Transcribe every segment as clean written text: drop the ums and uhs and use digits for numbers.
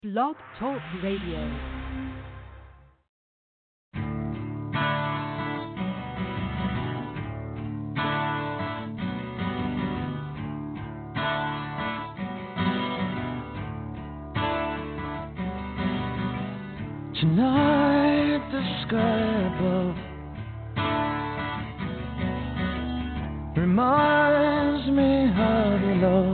Blog Talk Radio. Tonight the sky above reminds me of your love.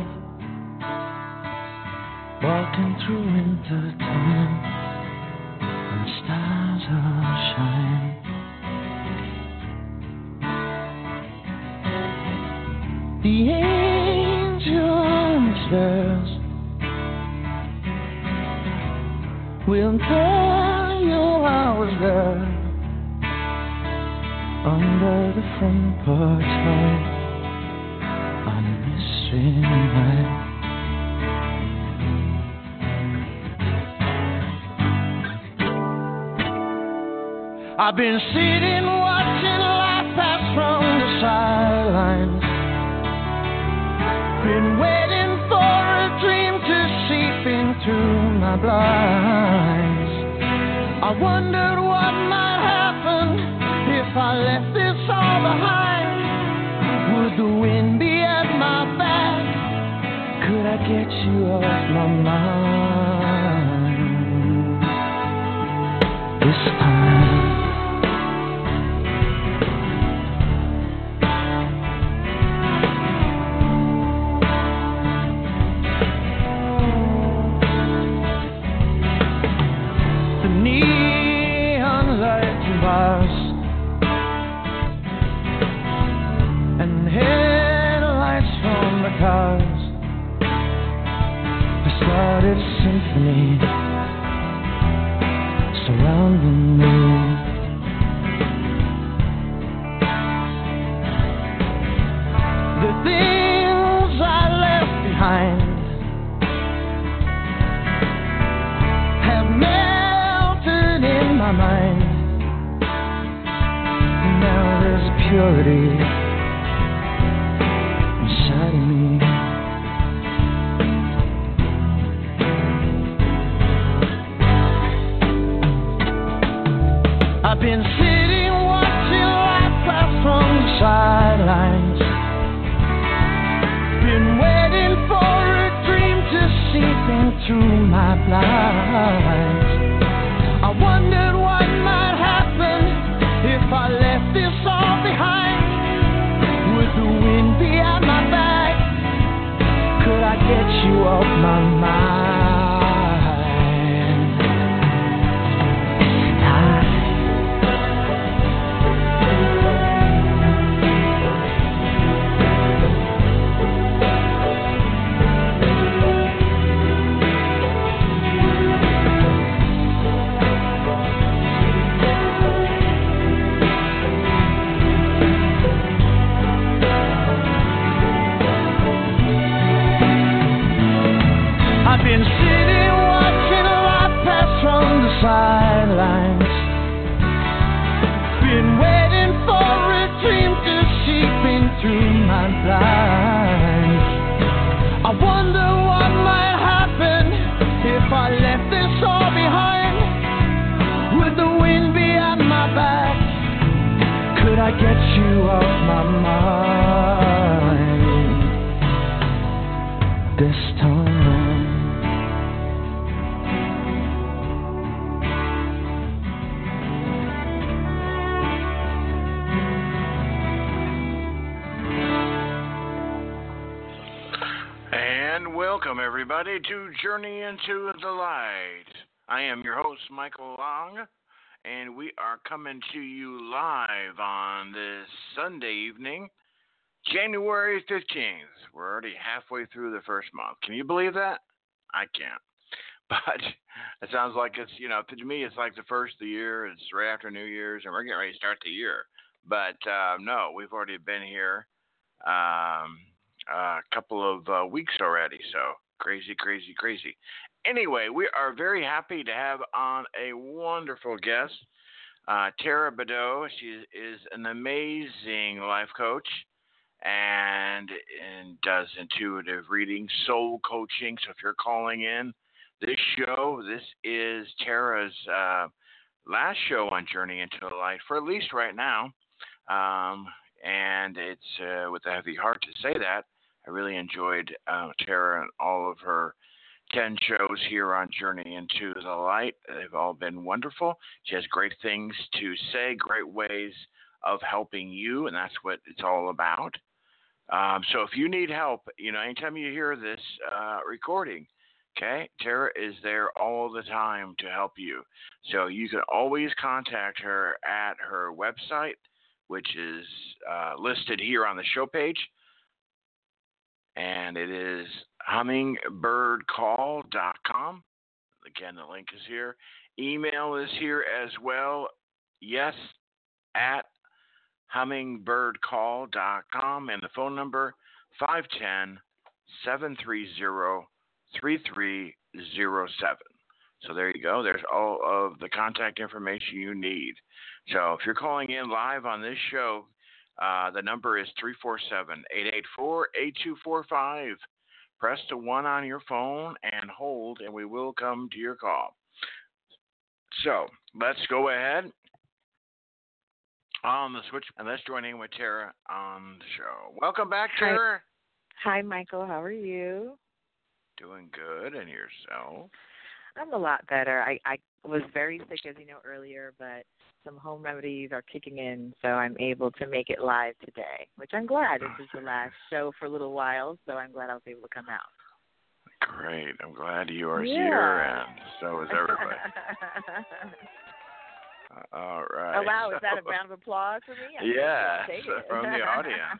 Walking through winter time and the stars are shining. The angels theirs will tell you I was there under the front porch light on a mystery night. I've been sitting watching life pass from the sidelines. Been waiting for a dream to seep into my blinds. I wondered what might happen if I left this all behind. Would the wind be at my back? Could I get you off my mind this time? And headlights from the cars have started a symphony surrounding me. The things I left behind have melted in my mind. Now there's a purity inside of me. I've been sitting watching life pass from the sidelines. Been waiting for a dream to seep into my blinds. I wondered what might happen if I left this all behind. Would the wind be at my back? Could I get you off my mind? I've been sitting watching life pass from the sidelines. Been waiting for a dream to seep into my blinds. I wonder what might happen if I left this all behind. Would the wind be at my back? Could I get you off my mind this time? Welcome, everybody, to Journey into the Light. I am your host, Michael Long, and we are coming to you live on this Sunday evening, January 15th. We're already halfway through the first month. Can you believe that? I can't. But it sounds like it's, to me, it's like the first of the year. It's right after New Year's, and we're getting ready to start the year. But no, we've already been here. A couple of weeks already, so crazy. Anyway, we are very happy to have on a wonderful guest, Tara Badeau. She is an amazing life coach and does intuitive reading, soul coaching. So if you're calling in, This is Tara's last show on Journey into the Light, for at least right now. And it's with a heavy heart to say that. I really enjoyed Tara and all of her 10 shows here on Journey into the Light. They've all been wonderful. She has great things to say, great ways of helping you, and that's what it's all about. So if you need help, anytime you hear this recording, okay, Tara is there all the time to help you. So you can always contact her at her website, which is listed here on the show page. And it is hummingbirdcall.com. Again, the link is here. Email is here as well. Yes, at hummingbirdcall.com. And the phone number, 510-730-3307. So there you go. There's all of the contact information you need. So if you're calling in live on this show, the number is 347-884-8245. Press the 1 on your phone and hold, and we will come to your call. So let's go ahead on the switch, and let's join in with Tara on the show. Welcome back, Tara. Hi, Michael. How are you? Doing good, and yourself? I'm a lot better. I was very sick, as you know, earlier, but some home remedies are kicking in, so I'm able to make it live today, which I'm glad. This is the last show for a little while, so I'm glad I was able to come out. Great. I'm glad you are here, and so is everybody. All right. Oh, wow. Is that a round of applause for me? Yes, from the audience.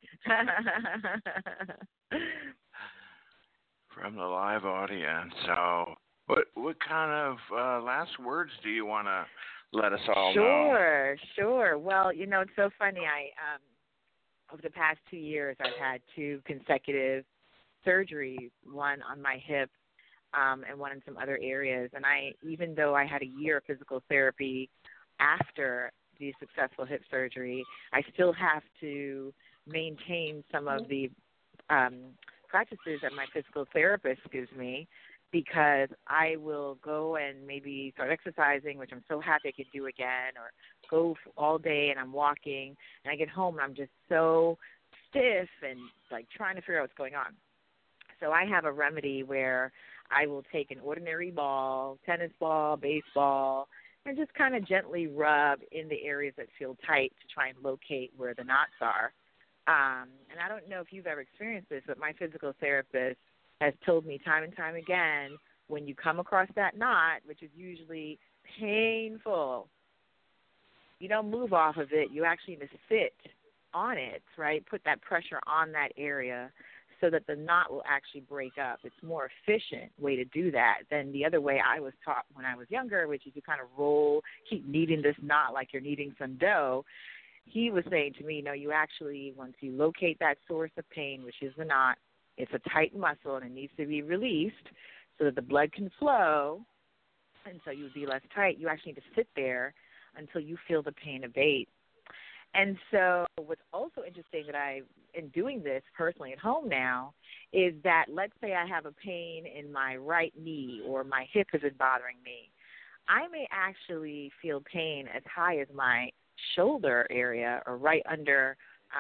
From the live audience. So what kind of last words do you want to let us all know? Sure. Well, it's so funny. Over the past 2 years, I've had 2 consecutive surgeries, one on my hip and one in some other areas. And even though I had a year of physical therapy after the successful hip surgery, I still have to maintain some of the practices that my physical therapist gives me, because I will go and maybe start exercising, which I'm so happy I could do again, or go all day and I'm walking, and I get home and I'm just so stiff and trying to figure out what's going on. So I have a remedy where I will take an ordinary ball, tennis ball, baseball, and just kind of gently rub in the areas that feel tight to try and locate where the knots are. And I don't know if you've ever experienced this, but my physical therapist has told me time and time again, when you come across that knot, which is usually painful, you don't move off of it. You actually need to sit on it, right? Put that pressure on that area so that the knot will actually break up. It's a more efficient way to do that than the other way I was taught when I was younger, which is you kind of roll, keep kneading this knot like you're kneading some dough. He was saying to me, no, you actually, once you locate that source of pain, which is the knot, it's a tight muscle and it needs to be released so that the blood can flow, and so you would be less tight. You actually need to sit there until you feel the pain abate. And so what's also interesting that in doing this personally at home now is that, let's say I have a pain in my right knee or my hip has been bothering me. I may actually feel pain as high as my shoulder area or right under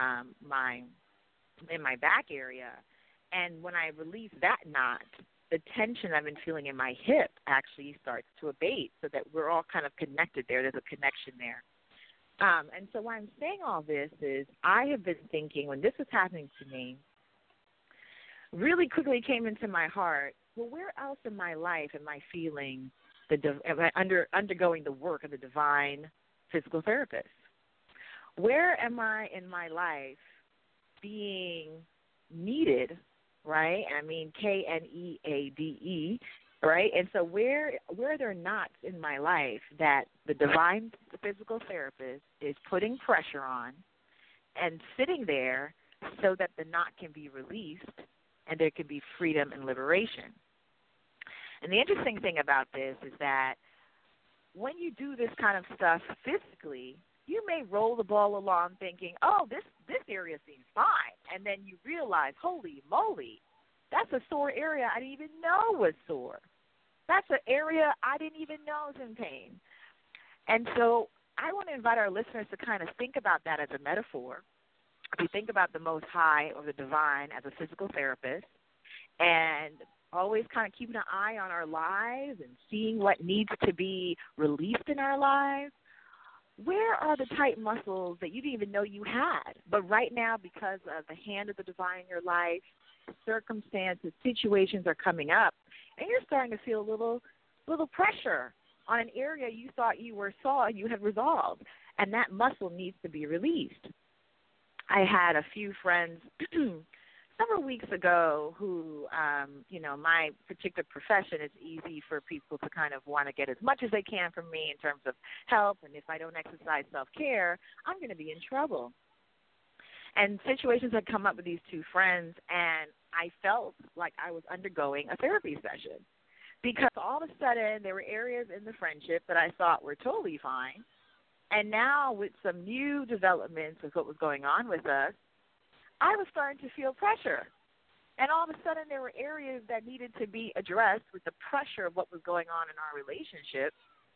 in my back area. And when I release that knot, the tension I've been feeling in my hip actually starts to abate, so that we're all kind of connected there. There's a connection there. And so why I'm saying all this is I have been thinking, when this was happening to me, really quickly came into my heart, well, where else in my life am I feeling am I undergoing the work of the divine physical therapist? Where am I in my life being needed, right? I mean, KNEADE, right? And so where are there knots in my life that the divine physical therapist is putting pressure on and sitting there so that the knot can be released and there can be freedom and liberation? And the interesting thing about this is that when you do this kind of stuff physically, you may roll the ball along thinking, oh, this area seems fine. And then you realize, holy moly, that's a sore area I didn't even know was sore. That's an area I didn't even know is in pain. And so I want to invite our listeners to kind of think about that as a metaphor. If you think about the Most High or the Divine as a physical therapist, and always kind of keeping an eye on our lives and seeing what needs to be released in our lives, where are the tight muscles that you didn't even know you had? But right now, because of the hand of the divine in your life, circumstances, situations are coming up, and you're starting to feel a little pressure on an area you thought you had resolved, and that muscle needs to be released. I had a few friends several weeks ago who, my particular profession, it's easy for people to kind of want to get as much as they can from me in terms of help, and if I don't exercise self-care, I'm going to be in trouble. And situations had come up with these two friends, and I felt like I was undergoing a therapy session because all of a sudden there were areas in the friendship that I thought were totally fine, and now with some new developments of what was going on with us, I was starting to feel pressure. And all of a sudden there were areas that needed to be addressed with the pressure of what was going on in our relationship.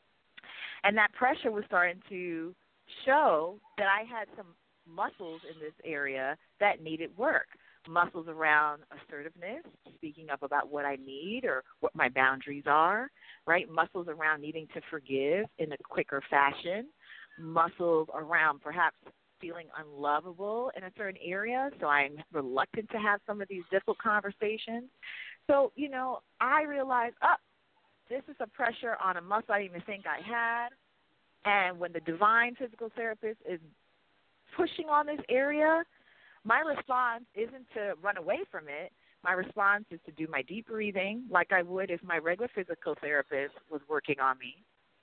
And that pressure was starting to show that I had some muscles in this area that needed work. Muscles around assertiveness, speaking up about what I need or what my boundaries are, right? Muscles around needing to forgive in a quicker fashion. Muscles around perhaps feeling unlovable in a certain area, so I'm reluctant to have some of these difficult conversations. So, I realized, this is a pressure on a muscle I didn't even think I had. And when the divine physical therapist is pushing on this area, my response isn't to run away from it. My response is to do my deep breathing like I would if my regular physical therapist was working on me,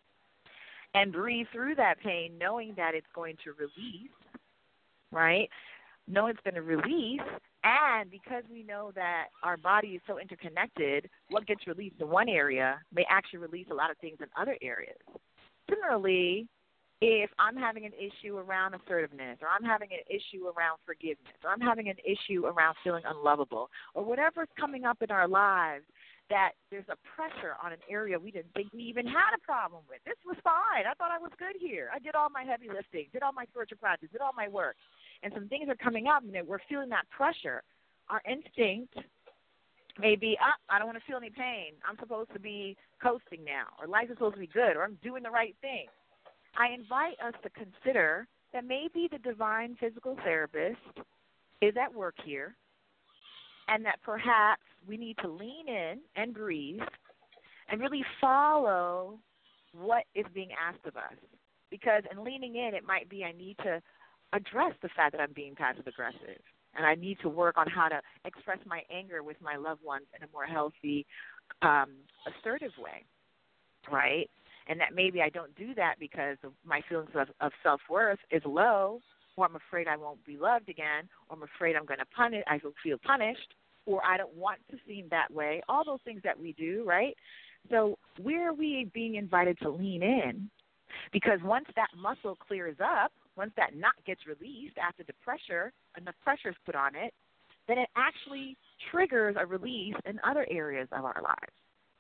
and breathe through that pain knowing that it's going to release, right? Know it's going to release, and because we know that our body is so interconnected, what gets released in one area may actually release a lot of things in other areas. Similarly, if I'm having an issue around assertiveness, or I'm having an issue around forgiveness, or I'm having an issue around feeling unlovable, or whatever's coming up in our lives, that there's a pressure on an area we didn't think we even had a problem with. This was fine. I thought I was good here. I did all my heavy lifting, did all my spiritual practice, did all my work. And some things are coming up, and we're feeling that pressure. Our instinct may be, I don't want to feel any pain. I'm supposed to be coasting now, or life is supposed to be good, or I'm doing the right thing. I invite us to consider that maybe the divine physical therapist is at work here, and that perhaps we need to lean in and breathe and really follow what is being asked of us. Because in leaning in, it might be I need to address the fact that I'm being passive-aggressive, and I need to work on how to express my anger with my loved ones in a more healthy, assertive way, right? And that maybe I don't do that because of my feelings of self-worth is low, or I'm afraid I won't be loved again, or I'm afraid I'm going to I will feel punished, or I don't want to seem that way, all those things that we do, right? So where are we being invited to lean in? Because once that muscle clears up, once that knot gets released after the pressure, enough pressure is put on it, then it actually triggers a release in other areas of our lives.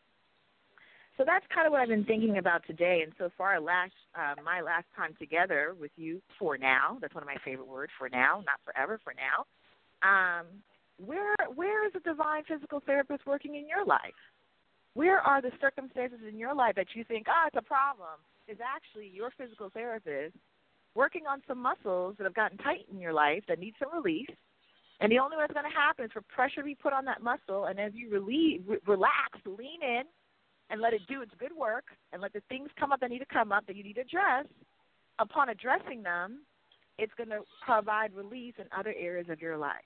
So that's kind of what I've been thinking about today. And so far, my last time together with you, for now, that's one of my favorite words, for now, not forever, for now. Where is the divine physical therapist working in your life? Where are the circumstances in your life that you think, it's a problem, is actually your physical therapist working on some muscles that have gotten tight in your life that need some release. And the only way it's going to happen is for pressure to be put on that muscle, and as you relax, lean in, and let it do its good work, and let the things come up that need to come up that you need to address. Upon addressing them, it's going to provide release in other areas of your life.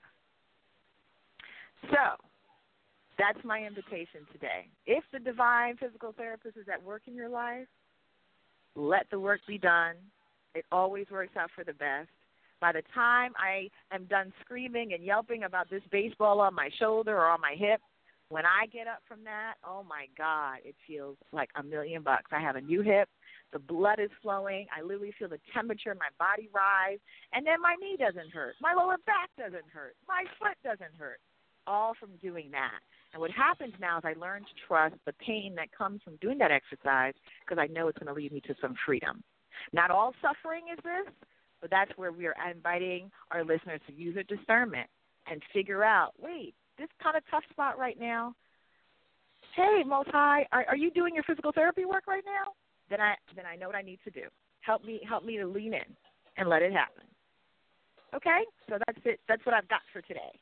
So that's my invitation today. If the divine physical therapist is at work in your life, let the work be done. It always works out for the best. By the time I am done screaming and yelping about this baseball on my shoulder or on my hip, when I get up from that, oh, my God, it feels like $1,000,000. I have a new hip. The blood is flowing. I literally feel the temperature in my body rise. And then my knee doesn't hurt. My lower back doesn't hurt. My foot doesn't hurt. All from doing that. And what happens now is I learn to trust the pain that comes from doing that exercise because I know it's going to lead me to some freedom. Not all suffering is this, but that's where we are inviting our listeners to use their discernment and figure out, wait, this kind of tough spot right now. Hey, Most High, are you doing your physical therapy work right now? Then I know what I need to do. Help me to lean in and let it happen. Okay? So that's it. That's what I've got for today.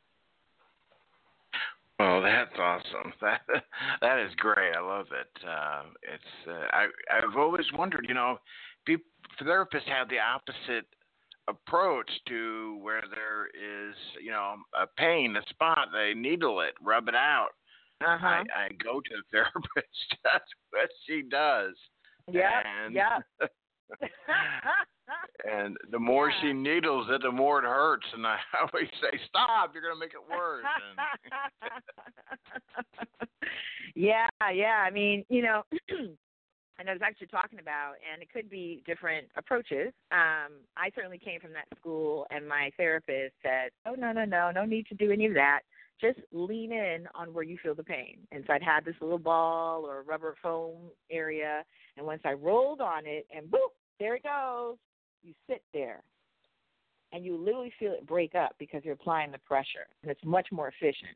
Oh, that's awesome. That is great. I love it. I've always wondered, therapists have the opposite approach to where there is, a pain, a spot, they needle it, rub it out. Uh-huh. I go to the therapist. That's what she does. Yeah. And the more she needles it, the more it hurts. And I always say, stop, you're going to make it worse. Yeah. I mean, I know exactly what you're talking about, and it could be different approaches. I certainly came from that school, and my therapist said, oh, no need to do any of that. Just lean in on where you feel the pain. And so I'd have this little ball or rubber foam area, and once I rolled on it, and boop, there it goes. You sit there, and you literally feel it break up because you're applying the pressure, and it's much more efficient.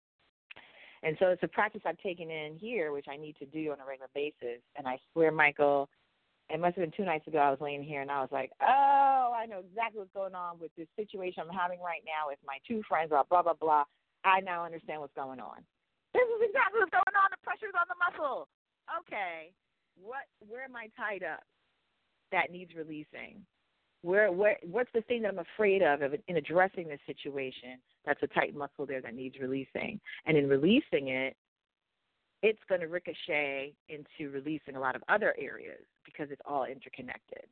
And so it's a practice I've taken in here, which I need to do on a regular basis. And I swear, Michael, it must have been 2 nights ago I was laying here, and I was like, oh, I know exactly what's going on with this situation I'm having right now with my 2 friends, blah, blah, blah. I now understand what's going on. This is exactly what's going on. The pressure's on the muscle. Okay, where am I tied up that needs releasing? What's the thing that I'm afraid of in addressing this situation that's a tight muscle there that needs releasing? And in releasing it, it's going to ricochet into releasing a lot of other areas because it's all interconnected.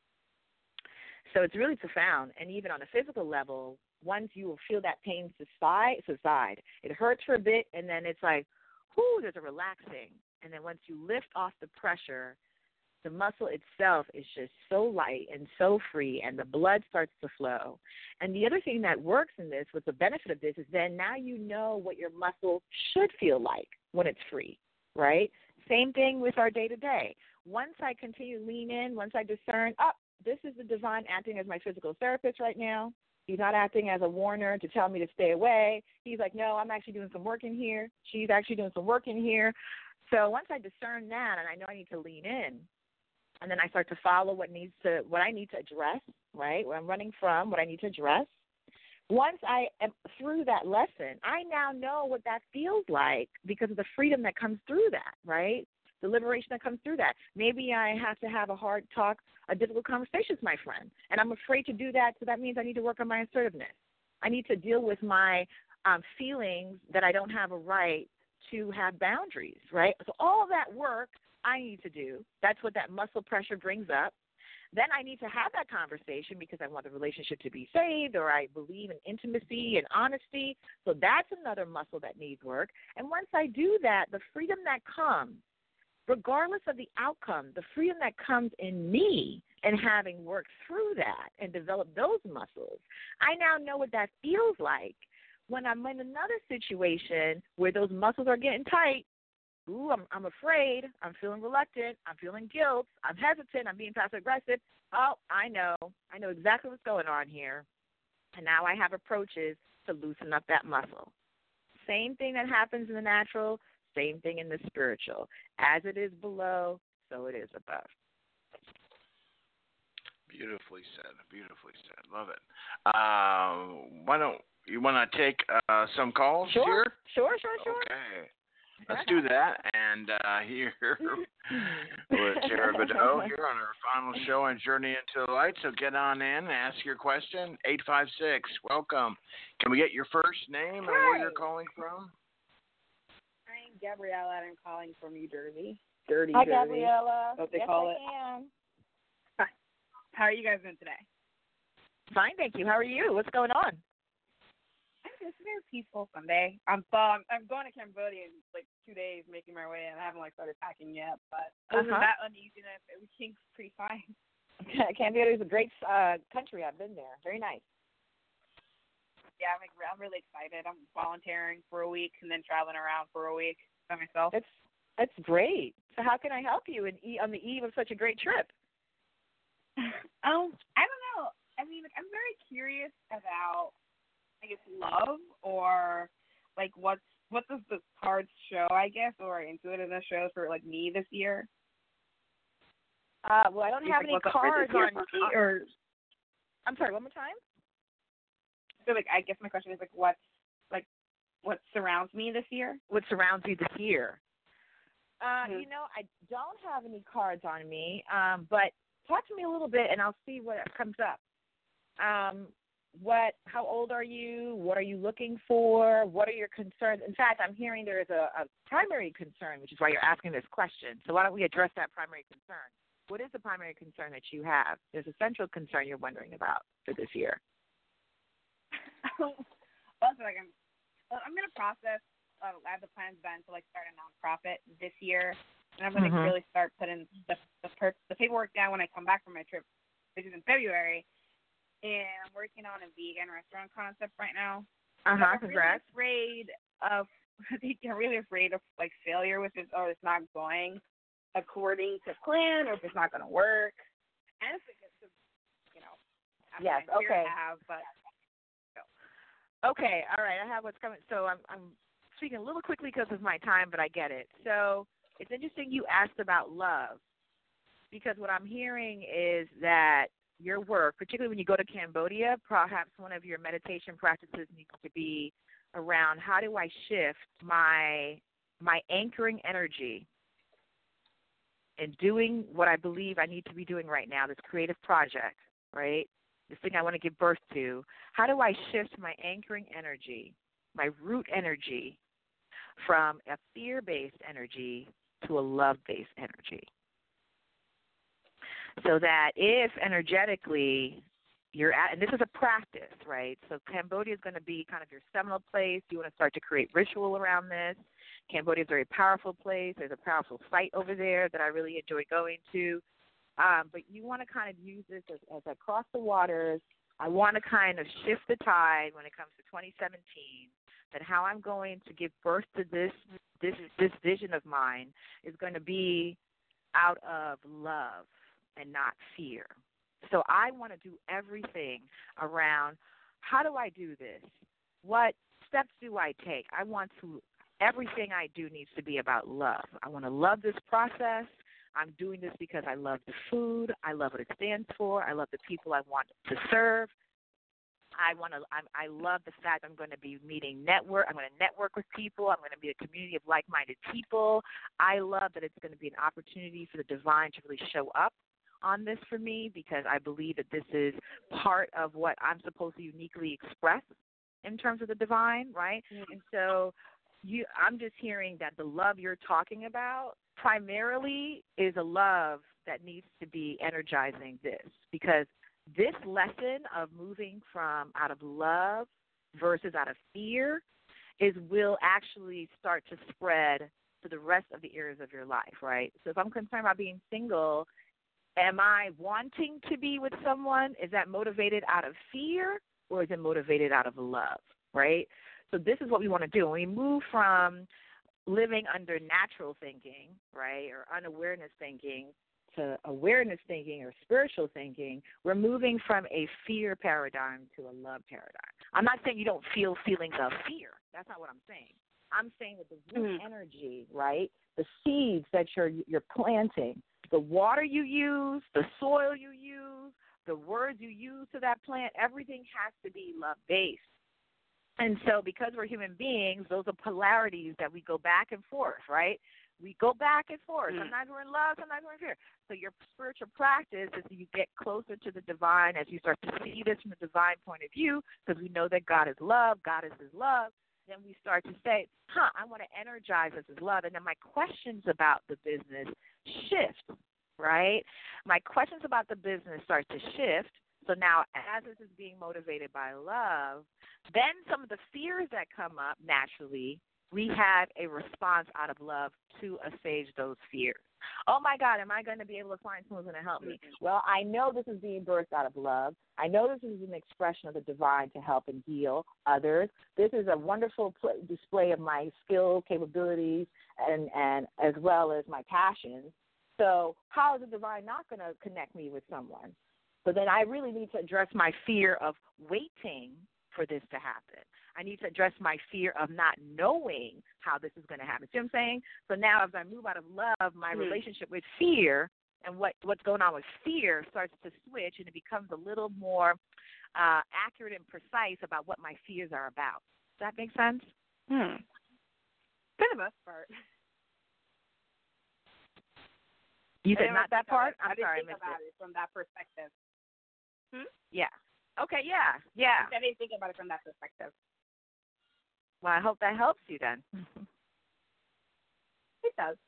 So it's really profound. And even on a physical level, once you will feel that pain subside, it hurts for a bit, and then it's like, whoo, there's a relaxing. And then once you lift off the pressure, the muscle itself is just so light and so free, and the blood starts to flow. And the other thing that works in this, with the benefit of this, is then now you know what your muscle should feel like when it's free, right? Same thing with our day-to-day. Once I continue to lean in, once I discern, this is the divine acting as my physical therapist right now. He's not acting as a warner to tell me to stay away. He's like, no, I'm actually doing some work in here. She's actually doing some work in here. So once I discern that, and I know I need to lean in, and then I start to follow what I need to address, right? Where I'm running from, what I need to address. Once I am through that lesson, I now know what that feels like because of the freedom that comes through that, right? The liberation that comes through that. Maybe I have to have a hard talk, a difficult conversation with my friend, and I'm afraid to do that, so that means I need to work on my assertiveness. I need to deal with my feelings that I don't have a right to have boundaries, right? So all of that work I need to do. That's what that muscle pressure brings up. Then I need to have that conversation because I want the relationship to be saved, or I believe in intimacy and honesty. So that's another muscle that needs work. And once I do that, the freedom that comes, regardless of the outcome, the freedom that comes in me and having worked through that and developed those muscles, I now know what that feels like when I'm in another situation where those muscles are getting tight. Ooh, I'm afraid. I'm feeling reluctant. I'm feeling guilt. I'm hesitant. I'm being passive-aggressive. Oh, I know. I know exactly what's going on here. And now I have approaches to loosen up that muscle. Same thing that happens in the natural, same thing in the spiritual. As it is below, so it is above. Beautifully said. Beautifully said. Love it. Why don't you want to take some calls here? Sure. Okay. Let's do that. And here with Tara Badeau here on our final show on Journey into the Light. So get on in and ask your question. 856. Welcome. Can we get your first name and where you're calling from? I'm Gabriella, and I'm calling from New Jersey. Dirty Hi, Jersey. Gabriella. What they yes, call I it. can. Hi. How are you guys doing today? Fine, thank you. How are you? What's going on? It's a very peaceful Sunday. I'm going to Cambodia in like 2 days, making my way, and I haven't started packing yet. But other than that uneasiness, everything's pretty fine. Cambodia is a great country. I've been there. Very nice. yeah, I'm really excited. I'm volunteering for a week and then traveling around for a week by myself. That's great. So how can I help you on the eve of such a great trip? I don't know. I mean, like, I'm very curious about, I guess, love, or like what does the cards show, I guess, or intuitive shows for like me this year. Well, I don't have any cards on me, or I'm sorry, one more time. So, like, I guess my question is what surrounds me this year? What surrounds you this year? You know, I don't have any cards on me, but talk to me a little bit, and I'll see what comes up. How old are you? What are you looking for? What are your concerns? In fact, I'm hearing there is a primary concern, which is why you're asking this question. So why don't we address that primary concern? What is the primary concern that you have? There's a central concern you're wondering about for this year. Also, like, I'm going to process. I have the plans then to, like, start a nonprofit this year, and I'm going to really start putting the paperwork down when I come back from my trip, which is in February. And I'm working on a vegan restaurant concept right now. Congrats. I'm really afraid of like failure with this, or it's not going according to plan, or if it's not going to work. And if it gets to, yes, okay. Okay, all right. I have what's coming. So I'm speaking a little quickly because of my time, but I get it. So it's interesting you asked about love, because what I'm hearing is that your work, particularly when you go to Cambodia, perhaps one of your meditation practices needs to be around how do I shift my anchoring energy in doing what I believe I need to be doing right now, this creative project, right? This thing I want to give birth to. How do I shift my anchoring energy, my root energy, from a fear-based energy to a love-based energy? So that if energetically you're at, and this is a practice, right? So Cambodia is going to be kind of your seminal place. You want to start to create ritual around this. Cambodia is a very powerful place. There's a powerful site over there that I really enjoy going to. But you want to kind of use this as I cross the waters. I want to kind of shift the tide when it comes to 2017, that how I'm going to give birth to this vision of mine is going to be out of love and not fear. So I want to do everything around how do I do this? What steps do I take? Everything I do needs to be about love. I want to love this process. I'm doing this because I love the food. I love what it stands for. I love the people I want to serve. I love the fact I'm going to be I'm going to network with people. I'm going to be a community of like-minded people. I love that it's going to be an opportunity for the divine to really show up on this for me, because I believe that this is part of what I'm supposed to uniquely express in terms of the divine, right? Mm-hmm. And so I'm just hearing that the love you're talking about primarily is a love that needs to be energizing this, because this lesson of moving from out of love versus out of fear will actually start to spread to the rest of the areas of your life, right? So if I'm concerned about being single, am I wanting to be with someone? Is that motivated out of fear, or is it motivated out of love, right? So this is what we want to do. When we move from living under natural thinking, right, or unawareness thinking, to awareness thinking or spiritual thinking, we're moving from a fear paradigm to a love paradigm. I'm not saying you don't feel feelings of fear. That's not what I'm saying. I'm saying that the root energy, right, the seeds that you're planting, the water you use, the soil you use, the words you use to that plant, everything has to be love-based. And so because we're human beings, those are polarities that we go back and forth, right? We go back and forth. Sometimes we're in love, sometimes we're in fear. So your spiritual practice is you get closer to the divine as you start to see this from the divine point of view, because we know that God is love, God is his love. Then we start to say, I want to energize us as love. And then my questions about the business shift, right? My questions about the business start to shift. So now as this is being motivated by love, then some of the fears that come up naturally, we have a response out of love to assuage those fears. Oh, my God, am I going to be able to find someone who's going to help me? Well, I know this is being birthed out of love. I know this is an expression of the divine to help and heal others. This is a wonderful display of my skill, capabilities, and as well as my passions. So how is the divine not going to connect me with someone? So then I really need to address my fear of waiting for this to happen. I need to address my fear of not knowing how this is going to happen. See what I'm saying? So now as I move out of love, my relationship with fear and what's going on with fear starts to switch, and it becomes a little more accurate and precise about what my fears are about. Does that make sense? For the most part. You said not that part? I'm sorry, I didn't think about it from that perspective. Yeah. Okay, yeah. I didn't think about it from that perspective. Well, I hope that helps you then. It does.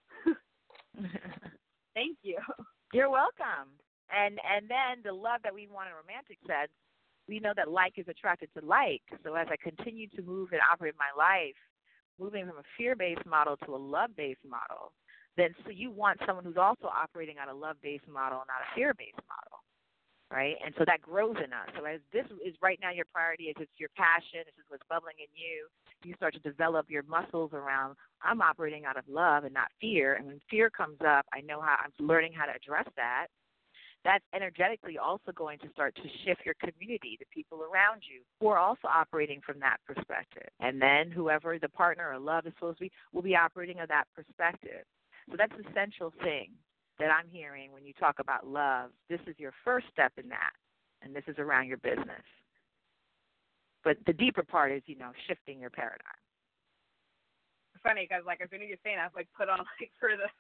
Thank you. You're welcome. And then the love that we want in a romantic sense, we know that like is attracted to like. So as I continue to move and operate my life, moving from a fear-based model to a love-based model, then so you want someone who's also operating on a love-based model, not a fear-based model. Right? And so that grows in us. So as this is right now your priority, as it's your passion, this is what's bubbling in you, you start to develop your muscles around, I'm operating out of love and not fear. And when fear comes up, I'm learning how to address that. That's energetically also going to start to shift your community, the people around you, who are also operating from that perspective. And then whoever the partner or love is supposed to be will be operating of that perspective. So that's the essential thing that I'm hearing when you talk about love. This is your first step in that, and this is around your business. But the deeper part is, shifting your paradigm. It's funny because, as soon as you're saying that, I put on for the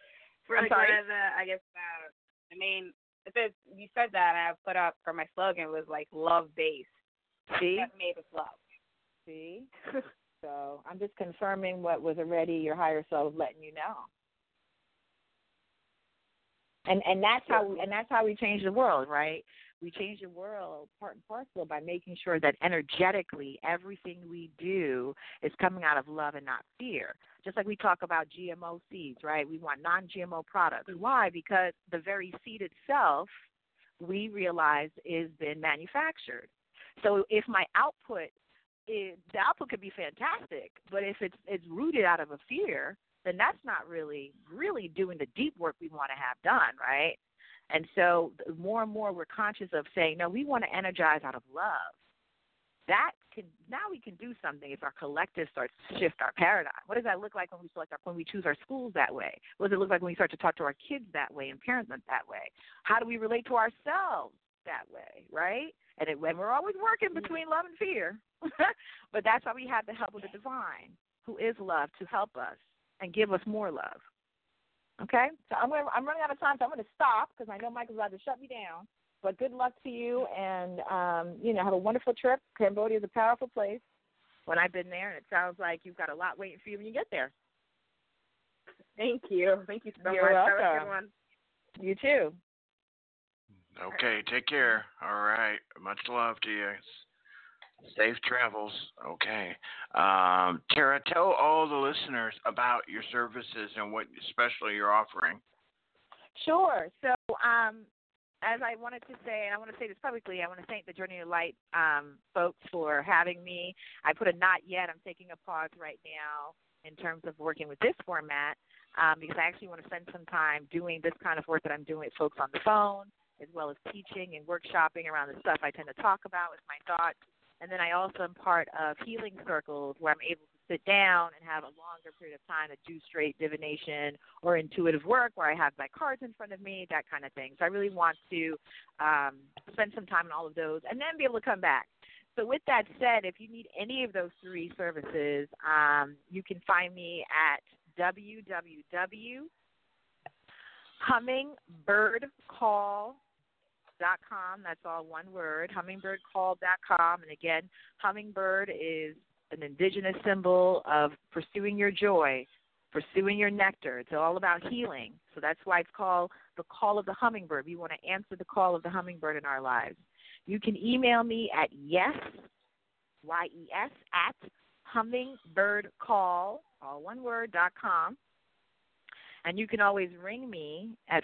main. It says you said that, and I put up for my slogan was love based. See, that made us love. See, so I'm just confirming what was already your higher self letting you know. And that's how we change the world, right? We change the world part and parcel by making sure that energetically everything we do is coming out of love and not fear. Just like we talk about GMO seeds, right? We want non-GMO products. Why? Because the very seed itself, we realize, is been manufactured. So if my output the output could be fantastic, but if it's rooted out of a fear, then that's not really doing the deep work we want to have done, right? And so more and more we're conscious of saying, no, we want to energize out of love. Now we can do something if our collective starts to shift our paradigm. What does that look like when we choose our schools that way? What does it look like when we start to talk to our kids that way and parent them that way? How do we relate to ourselves that way, right? And we're always working between love and fear. But that's why we have the help of the divine, who is love, to help us and give us more love. Okay? So I'm running out of time, so I'm going to stop because I know Michael's about to shut me down. But good luck to you, and, have a wonderful trip. Cambodia is a powerful place. When I've been there, and it sounds like you've got a lot waiting for you when you get there. Thank you. Thank you so You're much. welcome. Have a good one. You too. Okay, take care. All right. Much love to you. Safe travels. Okay. Tara, tell all the listeners about your services and what especially you're offering. Sure. So, as I wanted to say, and I want to say this publicly, I want to thank the Journey to Light folks for having me. I put a not yet. I'm taking a pause right now in terms of working with this format because I actually want to spend some time doing this kind of work that I'm doing with folks on the phone, as well as teaching and workshopping around the stuff I tend to talk about with my thoughts. And then I also am part of healing circles where I'm able to sit down and have a longer period of time to do straight divination or intuitive work where I have my cards in front of me, that kind of thing. So I really want to spend some time on all of those and then be able to come back. So with that said, if you need any of those three services, you can find me at www.hummingbirdcall.com. That's all one word, hummingbirdcall.com. And again, hummingbird is an indigenous symbol of pursuing your joy, pursuing your nectar. It's all about healing. So that's why it's called the call of the hummingbird. We want to answer the call of the hummingbird in our lives. You can email me at yes, at hummingbirdcall, all one word, .com. And you can always ring me at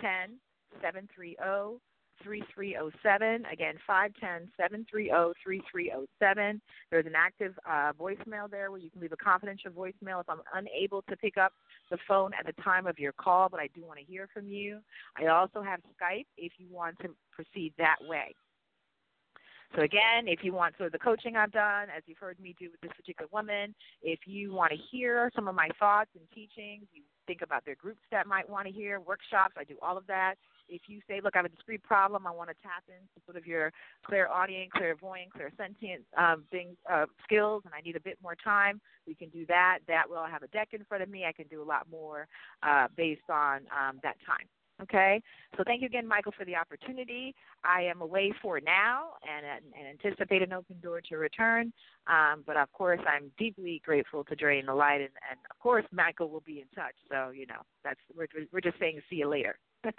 510-730-3307. Again, 510-730-3307. There's an active voicemail there where you can leave a confidential voicemail if I'm unable to pick up the phone at the time of your call, but I do want to hear from you. I also have Skype if you want to proceed that way. So again, if you want the coaching I've done, as you've heard me do with this particular woman, if you want to hear some of my thoughts and teachings, you think about their groups that might want to hear, workshops, I do all of that. If you say, look, I have a discrete problem, I want to tap into sort of your clairaudient, clairvoyant, clairsentient skills, and I need a bit more time, we can do that. That will have a deck in front of me. I can do a lot more based on that time. Okay, so thank you again, Michael, for the opportunity. I am away for now and anticipate an open door to return. But, of course, I'm deeply grateful to Journey in the Light. And, of course, Michael will be in touch. So, we're just saying see you later.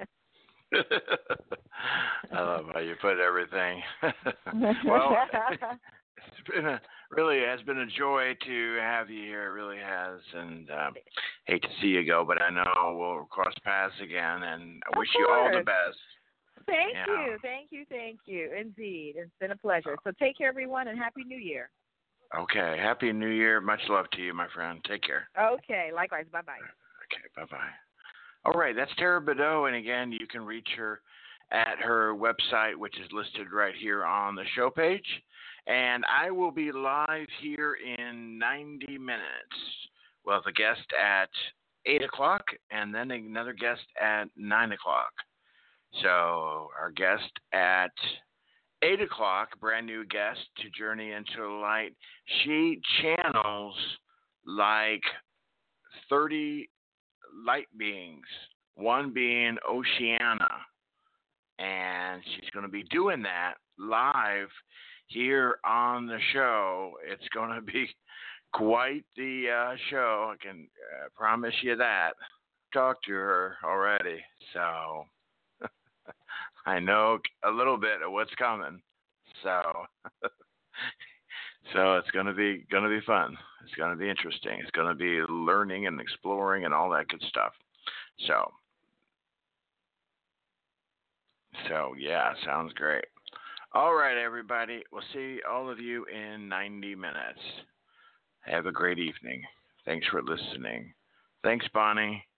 I love how you put everything. Well, has been a joy to have you here. It really has, and hate to see you go, but I know we'll cross paths again. And I wish you all the best. Thank you. Indeed, it's been a pleasure. So take care, everyone, and Happy New Year. Okay, Happy New Year. Much love to you, my friend. Take care. Okay, likewise. Bye bye. Okay, bye bye. All right, that's Tara Badeau, and again, you can reach her at her website, which is listed right here on the show page. And I will be live here in 90 minutes. Well, the guest at 8 o'clock and then another guest at 9 o'clock. So our guest at 8 o'clock, brand new guest to Journey into the Light, she channels like 30 light beings, one being Oceana. And she's going to be doing that live here on the show. It's going to be quite the show. I can promise you that. Talked to her already, so I know a little bit of what's coming. So, it's going to be fun. It's going to be interesting. It's going to be learning and exploring and all that good stuff. So yeah, sounds great. All right, everybody. We'll see all of you in 90 minutes. Have a great evening. Thanks for listening. Thanks, Bonnie.